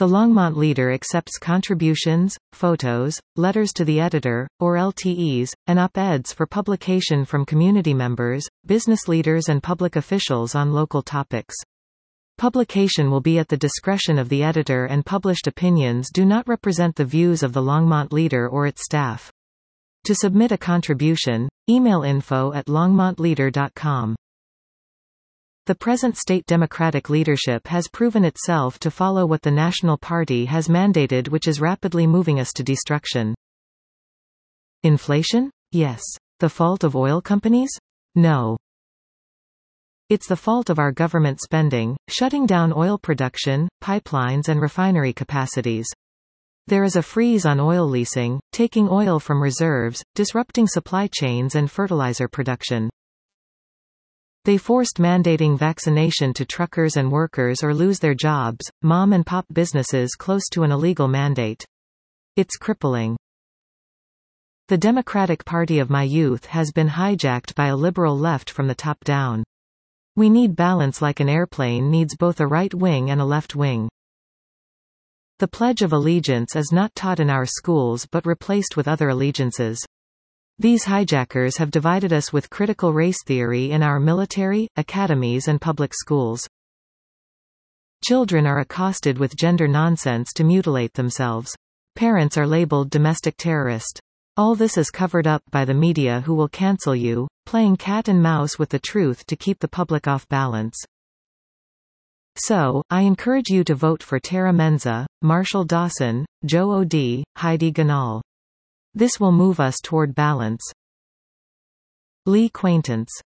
The Longmont Leader accepts contributions, photos, letters to the editor, or LTEs, and op-eds for publication from community members, business leaders and public officials on local topics. Publication will be at the discretion of the editor, and published opinions do not represent the views of the Longmont Leader or its staff. To submit a contribution, email info@longmontleader.com. The present state Democratic leadership has proven itself to follow what the National Party has mandated, which is rapidly moving us to destruction. Inflation? Yes. The fault of oil companies? No. It's the fault of our government spending, shutting down oil production, pipelines and refinery capacities. There is a freeze on oil leasing, taking oil from reserves, disrupting supply chains and fertilizer production. They forced mandating vaccination to truckers and workers or lose their jobs, mom and pop businesses close to an illegal mandate. It's crippling. The Democratic Party of my youth has been hijacked by a liberal left from the top down. We need balance like an airplane needs both a right wing and a left wing. The Pledge of Allegiance is not taught in our schools but replaced with other allegiances. These hijackers have divided us with critical race theory in our military, academies and public schools. Children are accosted with gender nonsense to mutilate themselves. Parents are labeled domestic terrorist. All this is covered up by the media, who will cancel you, playing cat and mouse with the truth to keep the public off balance. So, I encourage you to vote for Tara Menza, Marshall Dawson, Joe O'Dea, Heidi Ganahl. This will move us toward balance. Lee Quaintance.